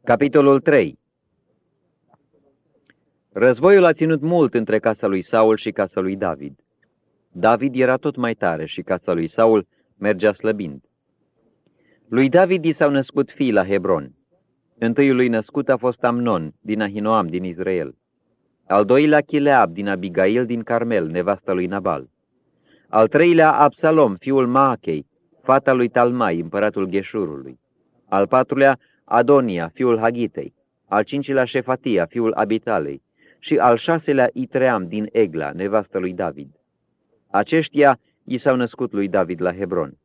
Capitolul 3. Războiul a ținut mult între casa lui Saul și casa lui David. David era tot mai tare și casa lui Saul mergea slăbind. Lui David i s-au născut fii la Hebron. Întâiul lui născut a fost Amnon, din Ahinoam, din Israel. Al doilea Chileab, din Abigail, din Carmel, nevasta lui Nabal. Al treilea Absalom, fiul Maachei, fata lui Talmai, împăratul Gheșurului. Al patrulea Adonia, fiul Hagitei. Al cincilea Șefatia, fiul Abitalei. Și al șaselea Itream, din Egla, nevastă lui David. Aceștia i s-au născut lui David la Hebron.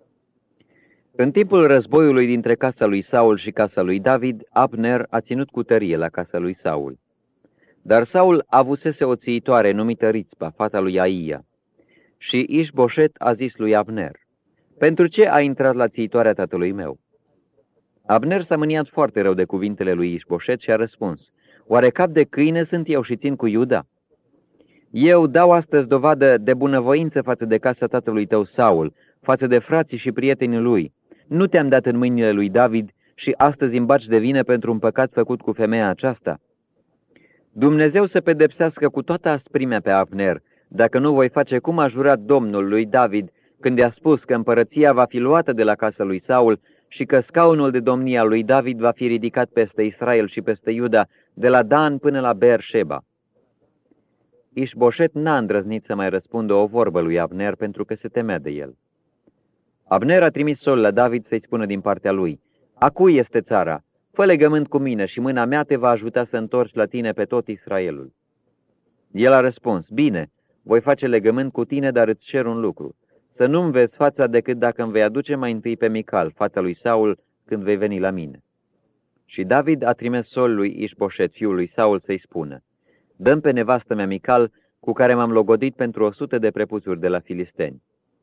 În timpul războiului dintre casa lui Saul și casa lui David, Abner a ținut cu tărie la casa lui Saul. Dar Saul avusese o țiitoare numită Rițpa, fata lui Aia. Și Ișboșet a zis lui Abner: „Pentru ce ai intrat la țiitoarea tatălui meu?” Abner s-a mâniat foarte rău de cuvintele lui Ișboșet și a răspuns: „Oare cap de câine sunt eu și țin cu Iuda? Eu dau astăzi dovadă de bunăvoință față de casa tatălui tău Saul, față de frații și prietenii lui. Nu te-am dat în mâinile lui David și astăzi îmi baci de vină pentru un păcat făcut cu femeia aceasta? Dumnezeu să pedepsească cu toată asprimea pe Abner, dacă nu voi face cum a jurat Domnul lui David când i-a spus că împărăția va fi luată de la casa lui Saul și că scaunul de domnie al lui David va fi ridicat peste Israel și peste Iuda, de la Dan până la Beer-Sheba.” Ișboșet n-a îndrăznit să mai răspundă o vorbă lui Abner pentru că se temea de el. Abner a trimis sol la David să-i spună din partea lui: „A cui este țara? Fă legământ cu mine și mâna mea te va ajuta să întorci la tine pe tot Israelul.” El a răspuns: „Bine, voi face legământ cu tine, dar îți cer un lucru: să nu-mi vezi fața decât dacă îmi vei aduce mai întâi pe Mical, fata lui Saul, când vei veni la mine.” Și David a trimis sol lui Ișboșet, fiul lui Saul, să-i spună: „Dă-mi pe nevastă mea Mical, cu care m-am logodit pentru 100 de prepuțuri de la filisteni.”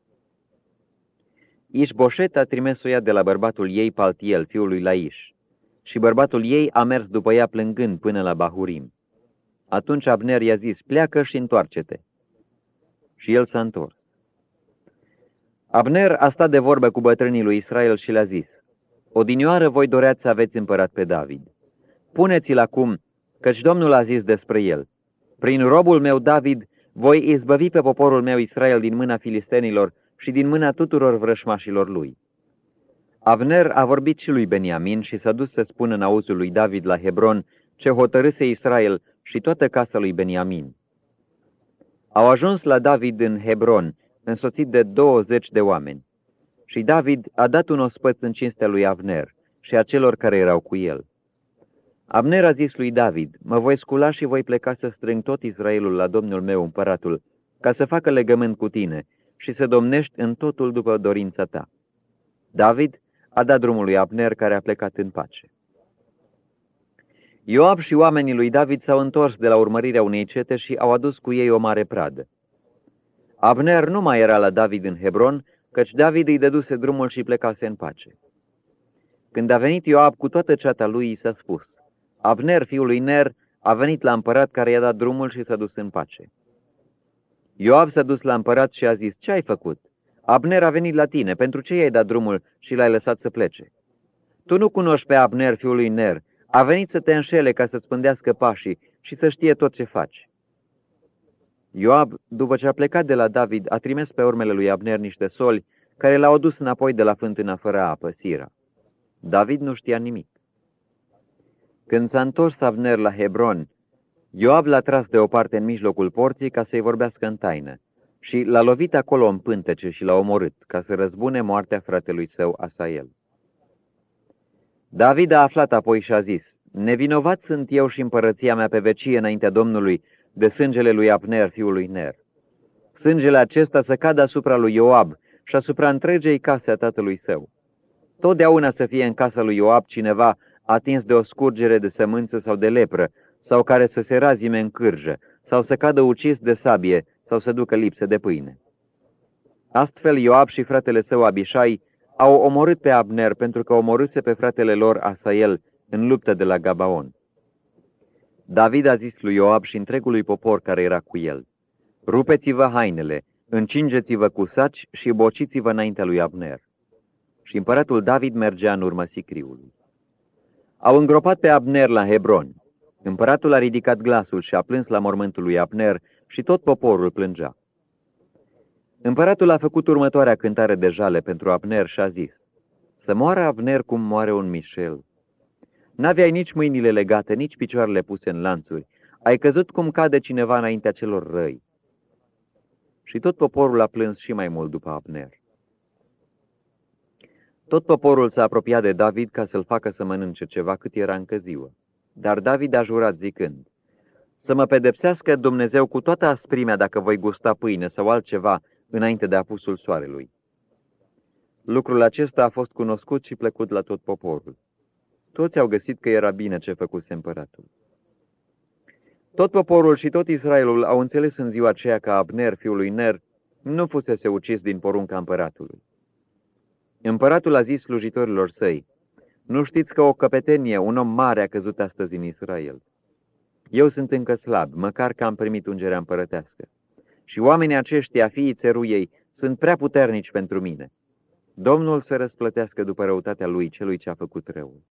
Ișboșet a trimis-o ea de la bărbatul ei, Paltiel, fiul lui Laiș, și bărbatul ei a mers după ea plângând până la Bahurim. Atunci Abner i-a zis: „Pleacă și întoarce-te.” Și el s-a întors. Abner a stat de vorbă cu bătrânii lui Israel și le-a zis: „Odinioară voi doreați să aveți împărat pe David. Puneți-l acum, căci Domnul a zis despre el: prin robul meu David voi izbăvi pe poporul meu Israel din mâna filistenilor și din mâna tuturor vrășmașilor lui.” Abner a vorbit și lui Beniamin și s-a dus să spună în auzul lui David la Hebron ce hotărâse Israel și toată casa lui Beniamin. Au ajuns la David în Hebron, însoțit de 20 de oameni. Și David a dat un ospăț în cinstea lui Abner și a celor care erau cu el. Abner a zis lui David: „Mă voi scula și voi pleca să strâng tot Israelul la domnul meu împăratul, ca să facă legământ cu tine și să domnești în totul după dorința ta.” David a dat drumul lui Abner, care a plecat în pace. Ioab și oamenii lui David s-au întors de la urmărirea unei cete și au adus cu ei o mare pradă. Abner nu mai era la David în Hebron, căci David îi dăduse drumul și plecase în pace. Când a venit Ioab cu toată ceata lui, i s-a spus: „Abner, fiul lui Ner, a venit la împărat, care i-a dat drumul și s-a dus în pace.” Ioab s-a dus la împărat și a zis: „Ce ai făcut? Abner a venit la tine, pentru ce i-ai dat drumul și l-ai lăsat să plece? Tu nu cunoști pe Abner, fiul lui Ner, a venit să te înșele ca să-ți pândească pașii și să știe tot ce faci.” Ioab, după ce a plecat de la David, a trimis pe urmele lui Abner niște soli, care l-au adus înapoi de la fântâna fără apă, Sira. David nu știa nimic. Când s-a întors Abner la Hebron, Ioab l-a tras deoparte în mijlocul porții ca să-i vorbească în taină și l-a lovit acolo în pântece și l-a omorât, ca să răzbune moartea fratelui său Asael. David a aflat apoi și a zis: „Nevinovat sunt eu și împărăția mea pe vecie înaintea Domnului de sângele lui Abner, fiul lui Ner. Sângele acesta să cadă asupra lui Ioab și asupra întregei case a tatălui său. Totdeauna să fie în casa lui Ioab cineva atins de o scurgere de sămânță sau de lepră, sau care să se razime în cârjă, sau să cadă ucis de sabie, sau să ducă lipsă de pâine.” Astfel Ioab și fratele său Abișai au omorât pe Abner, pentru că omorâse pe fratele lor Asael în luptă de la Gabaon. David a zis lui Ioab și întregului popor care era cu el: „Rupeți-vă hainele, încingeți-vă cu saci și bociți-vă înaintea lui Abner.” Și împăratul David mergea în urma sicriului. Au îngropat pe Abner la Hebron. Împăratul a ridicat glasul și a plâns la mormântul lui Abner și tot poporul plângea. Împăratul a făcut următoarea cântare de jale pentru Abner și a zis: să moară Abner cum moare un mișel. N-aveai nici mâinile legate, nici picioarele puse în lanțuri. Ai căzut cum cade cineva înaintea celor răi. Și tot poporul a plâns și mai mult după Abner. Tot poporul s-a apropiat de David ca să-l facă să mănânce ceva cât era încă ziua. Dar David a jurat zicând: să mă pedepsească Dumnezeu cu toată asprimea dacă voi gusta pâine sau altceva înainte de apusul soarelui. Lucrul acesta a fost cunoscut și plăcut la tot poporul. Toți au găsit că era bine ce făcuse împăratul. Tot poporul și tot Israelul au înțeles în ziua aceea că Abner, fiul lui Ner, nu fusese ucis din porunca împăratului. Împăratul a zis slujitorilor săi: nu știți că o căpetenie, un om mare a căzut astăzi în Israel? Eu sunt încă slab, măcar că am primit ungerea împărătească. Și oamenii aceștia, fiii țeruiei, sunt prea puternici pentru mine. Domnul să răsplătească după răutatea lui celui ce a făcut răul.